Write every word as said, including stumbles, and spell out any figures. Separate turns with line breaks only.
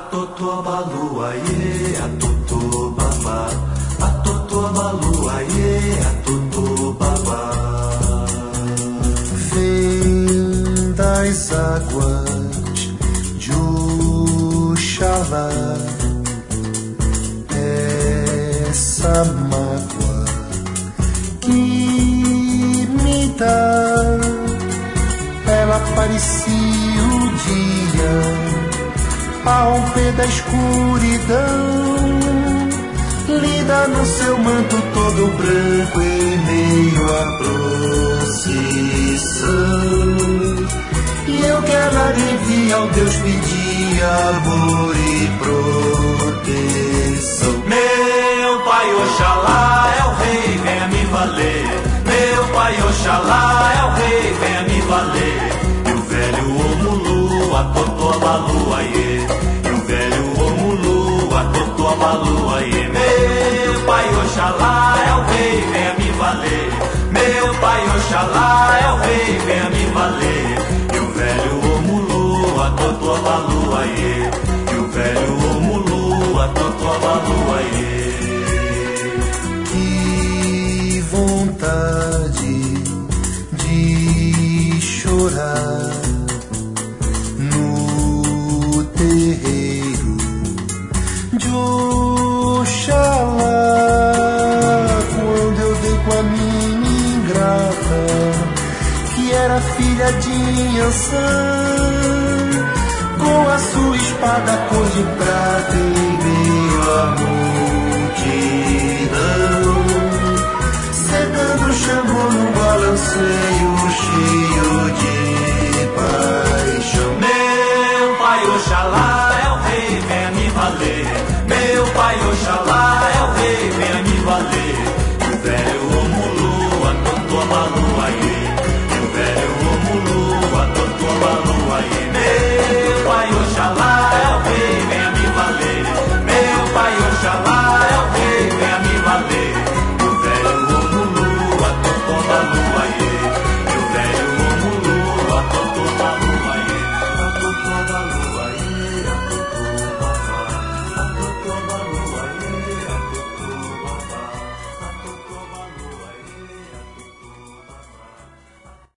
Atotoabalu, aie, atotobaba. Atotoabalu, aie, atotobaba.
Vem das águas de Oxalá essa mágoa que me dá. Ela parecia o dia a romper da escuridão, linda no seu manto todo branco em meio à procissão. E eu que ela devia ao Deus pedir amor e proteção.
Meu pai Oxalá é o rei, venha me valer. Meu pai Oxalá é o rei, venha me valer. E o velho Omulu, atotoabalu, aie. E o velho Omulu, atotoabalu, aie. Meu pai Oxalá é o rei, venha me valer. Meu pai Oxalá é o rei, venha me valer. E o velho Omulu, atotoabalu, aie. E o velho Omulu, atotoabalu, aie.
Que vontade de chorar no terreiro de Oxalá, quando eu dei com a minha ingrata, que era filha de Ançã, com a sua espada cor de prata